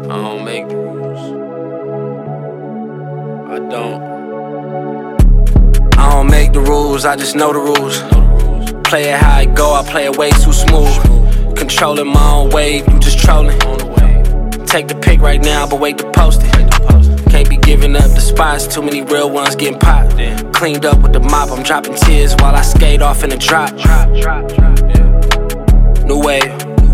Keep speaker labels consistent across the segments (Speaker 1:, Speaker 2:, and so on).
Speaker 1: don't make the rules. I don't. I don't make the rules, I just know the rules. Play it how it go, I play it way too smooth. Controlling my own wave, you just trolling. Take the pic right now, but wait to post it. Can't be giving up the spots, too many real ones getting popped. Cleaned up with the mop, I'm dropping tears while I skate off in the drop. New wave.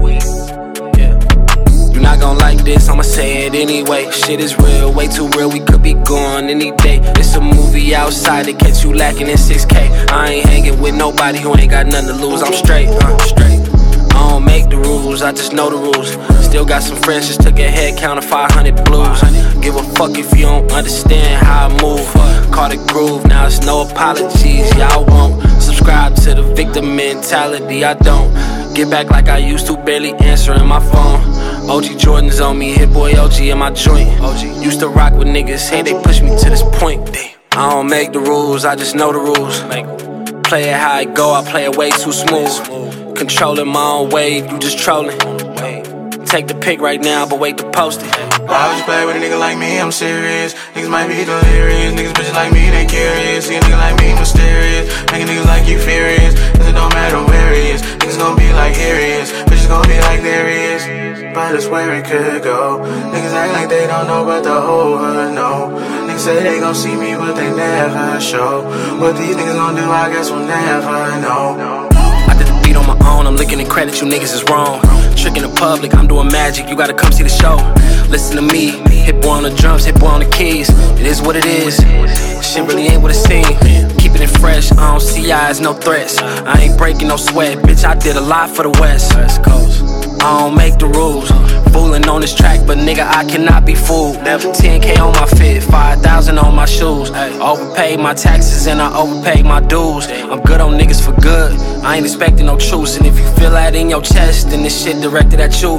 Speaker 1: You not gon' like this, I'ma say it anyway. Shit is real, way too real, we could be gone any day. It's a movie outside, they catch you lacking in 6K. I ain't hanging with nobody who ain't got nothing to lose, I'm straight. I don't make the rules, I just know the rules. Still got some friends, just took a head count of 500 blues. Give a fuck if you don't understand how I move. Caught a groove, now it's no apologies, y'all won't subscribe to the victim mentality, I don't. Get back like I used to, barely answering my phone. OG Jordan's on me, hit boy OG in my joint. Used to rock with niggas, hey, they push me to this point. I don't make the rules, I just know the rules. Play it how it go, I play it way too smooth. Controlling my own wave, you just trolling. Take the pic right now, but wait to post it.
Speaker 2: Why would you play with a nigga like me? I'm serious. Niggas might be delirious. Niggas bitches like me, they curious. See a nigga like me, mysterious. Making niggas like you furious. Cause it don't matter where he is. Niggas gon' be like here he is. Bitches gon' be like there he is. But it's where it could go. Niggas act like they don't know, but the whole hood know. Niggas say they gon' see me, but they never show. What these niggas gon' do, I guess we'll never know.
Speaker 1: I did the beat on my own, I'm looking at credit, you niggas is wrong. Tricking the public, I'm doing magic, you gotta come see the show. Listen to me, hit boy on the drums, hit boy on the keys. It is what it is, shit really ain't what it seems. Keeping it fresh, I don't see eyes, no threats. I ain't breaking no sweat, bitch, I did a lot for the West Coast. I don't make the rules, fooling on this track, but nigga, I cannot be fooled. 10K on my fit, 5,000 on my shoes. Overpaid my taxes and I overpaid my dues. I'm good on niggas for good, I ain't expecting no truce. And if you feel that in your chest, then this shit directed at you.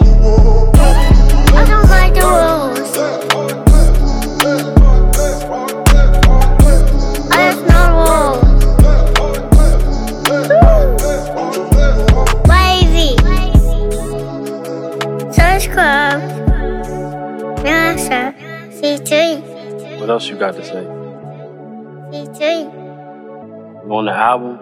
Speaker 3: I don't like the rules. I just know the rules. Subscribe. Nasa. C3.
Speaker 1: What else you got to say?
Speaker 3: C3.
Speaker 1: You on the album?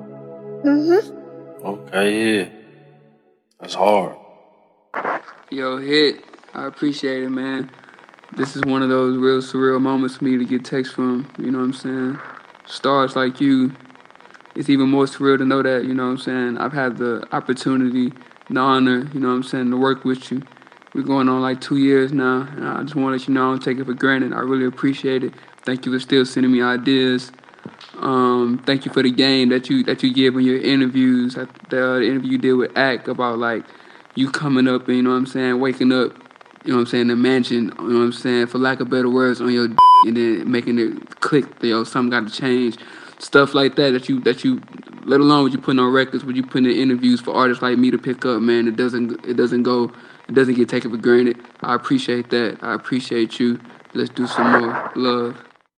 Speaker 1: Okay, yeah. That's hard.
Speaker 4: Yo, Hit, I appreciate it, man. This is one of those real surreal moments for me to get text from, you know what I'm saying? Stars like you, it's even more surreal to know that, you know what I'm saying? I've had the opportunity, the honor, you know what I'm saying, to work with you. We're going on like 2 years now, and I just want to let you know I don't take it for granted. I really appreciate it. Thank you for still sending me ideas. Thank you for the game that you give in your interviews. The interview you did with Ack about like you coming up and, you know what I'm saying, waking up, you know what I'm saying, the mansion, you know what I'm saying, for lack of better words, on your and then making it click, yo, something got to change. Stuff like that you, let alone what you putting on records, what you putting in interviews for artists like me to pick up, man. It doesn't get taken for granted. I appreciate that. I appreciate you. Let's do some more. Love.